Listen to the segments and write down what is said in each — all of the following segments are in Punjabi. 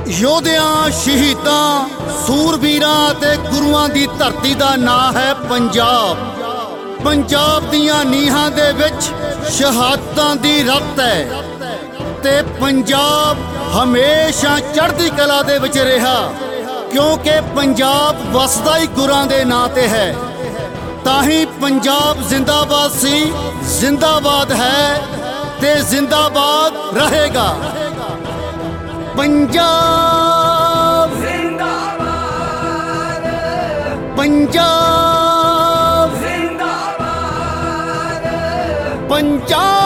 ਯੋਧਿਆਂ, ਸ਼ਹੀਦਾਂ, ਸੂਰਬੀਰਾਂ ਤੇ ਗੁਰੂਆਂ ਦੀ ਧਰਤੀ ਦਾ ਨਾਂ ਹੈ ਪੰਜਾਬ। ਪੰਜਾਬ ਦੀਆਂ ਨੀਹਾਂ ਦੇ ਵਿੱਚ ਸ਼ਹਾਦਤਾਂ ਦੀ ਰੱਤ ਹੈ ਤੇ ਪੰਜਾਬ ਹਮੇਸ਼ਾ ਚੜ੍ਹਦੀ ਕਲਾ ਦੇ ਵਿੱਚ ਰਿਹਾ, ਕਿਉਂਕਿ ਪੰਜਾਬ ਵਸਦਾ ਹੀ ਗੁਰਾਂ ਦੇ ਨਾਂ ਤੇ ਹੈ। ਤਾਂ ਹੀ ਪੰਜਾਬ ਜ਼ਿੰਦਾਬਾਦ ਸੀ, ਜ਼ਿੰਦਾਬਾਦ ਹੈ ਤੇ ਜ਼ਿੰਦਾਬਾਦ ਰਹੇਗਾ। ਪੰਜਾਬ ਜ਼ਿੰਦਾਬਾਦ, ਪੰਜਾਬ ਜ਼ਿੰਦਾਬਾਦ, ਪੰਜਾਬ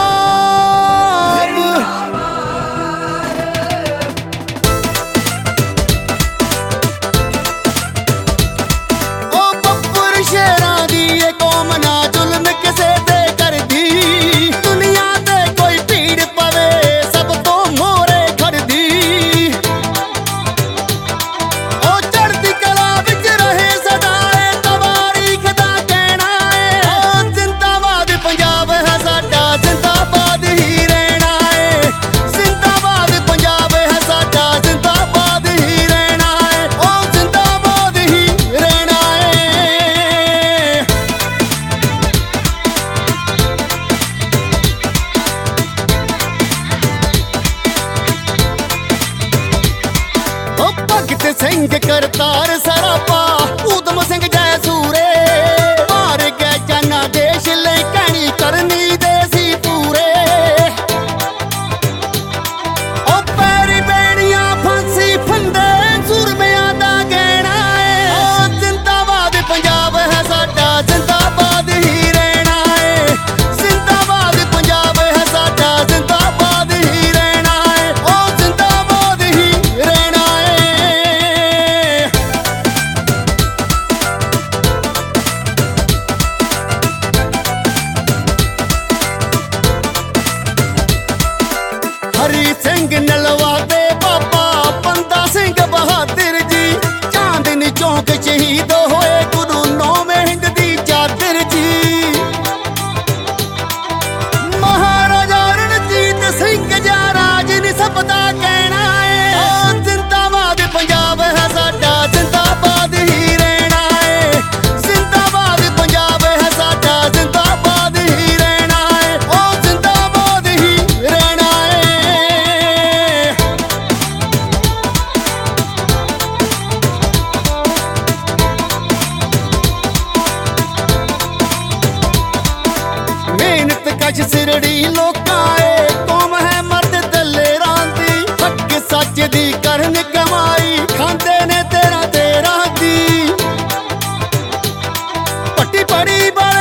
ਸ਼ੇਰਾਂ ਦੀ ਇਹ ਕੌਮ ਨਾ ਜ਼ੁਲਮ ਕਿਸੇ ਤੇ ਕਰਦੀ, ਦੁਨੀਆ ਤੇ ਕੋਈ ਭੀੜ ਪਵੇ ਸਭ ਤੋਂ ਮੋਹਰੇ ਖੜਦੀ। ਉਹ ਚੜ੍ਹਦੀ ਕਲਾ ਵਿੱਚ ਰਹੇ ਸਦਾ ਏ ਤਵਾਰੀਖ ਦਾ ਕਹਿਣਾ ਏ। ਉਹ ਜ਼ਿੰਦਾਬਾਦ ਪੰਜਾਬ ਹੈ ਸਾਡਾ, ਜ਼ਿੰਦਾਬਾਦ ਹੀ ਰਹਿਣਾ ਏ। ਜ਼ਿੰਦਾਬਾਦ ਪੰਜਾਬ ਹੈ ਸਾਡਾ, ਜ਼ਿੰਦਾਬਾਦ ਹੀ ਰਹਿਣਾ ਏ। ਉਹ ਜ਼ਿੰਦਾਬਾਦ ਹੀ ਰਹਿਣਾ ਏ। ਭਗਤ ਸਿੰਘ ਕਰਤਾਰ ਸਰਾਭਾ, ਊਧਮ ਸਿੰਘ ਜੈ ਸੂਰੇ, ਹਾਰ ਗਏ ਜਾਨਾ ਦੇਸ਼ ਲਈ ਕਹਿਣੀ ਕਰਨੀ ਦੇ ਸੀ ਪੂਰੇ। ਉਹ ਪੈਰੀ ਬੇੜੀਆਂ ਫਾਂਸੀ ਫੰਦੇ ਸੂਰਮਿਆਂ ਦਾ ਗਹਿਣਾ ਏ। ਉਹ ਜ਼ਿੰਦਾਬਾਦ ਪੰਜਾਬ ਹੈ ਸਾਡਾ, ਜ਼ਿੰਦਾਬਾਦ ਹੀ ਰਹਿਣਾ ਏ। ਜ਼ਿੰਦਾਬਾਦ ਪੰਜਾਬ ਹੈ ਸਾਡਾ, ਜ਼ਿੰਦਾਬਾਦ ਹੀ ਰਹਿਣਾ ਏ। ਉਹ ਜ਼ਿੰਦਾਬਾਦ ਹੀ ਰਹਿਣਾ ਏ। ਹਰੀ ਸਿੰਘ ਨਲਵਾ ਦੇ ਬਾਬਾ, ਬੰਦਾ ਸਿੰਘ ਬਹਾਦਰ ਜੀ, ਚਾਂਦਨੀ ਚੌਂਕ ਸ਼ਹੀਦ ਹੋਏ ਗੁਰੂ ਨੌਵੇਂ ਹਿੰਦ ਦੀ ਚਾਦਰ ਜੀ। ਮਹਾਰਾਜਾ ਰਣਜੀਤ ਸਿੰਘ ਜਾ ਰਾਜ ਨੀ ਸਭ ਦਾ ਕਹਿਣਾ ਏ। ਉਹ ਜ਼ਿੰਦਾਬਾਦ ਪੰਜਾਬ ਹੈ ਸਾਡਾ, ਜ਼ਿੰਦਾਬਾਦ ਹੀ ਰਹਿਣਾ ਏ। ਜ਼ਿੰਦਾਬਾਦ ਪੰਜਾਬ ਹੈ ਸਾਡਾ, ਜ਼ਿੰਦਾਬਾਦ ਹੀ ਰਹਿਣਾ ਏ। ਉਹ ਜ਼ਿੰਦਾਬਾਦ ਹੀ ਰਹਿਣਾ ਏ। ਮਿਹਨਤ ਕਸ਼ ਸਿਰੜੀ ਲੋਕਾਂ ਏ, ਕੌਮ ਹੈ ਮਰਦ ਦਲੇਰਾਂ ਦੀ, ਹੱਕ ਸੱਚ ਦੀ ਕਰਨ ਕਮਾਈ, ਖਾਂਦੇ ਨੇ ਤੇਰਾ ਦੀ। ਪੱਟੀ ਬੜੀ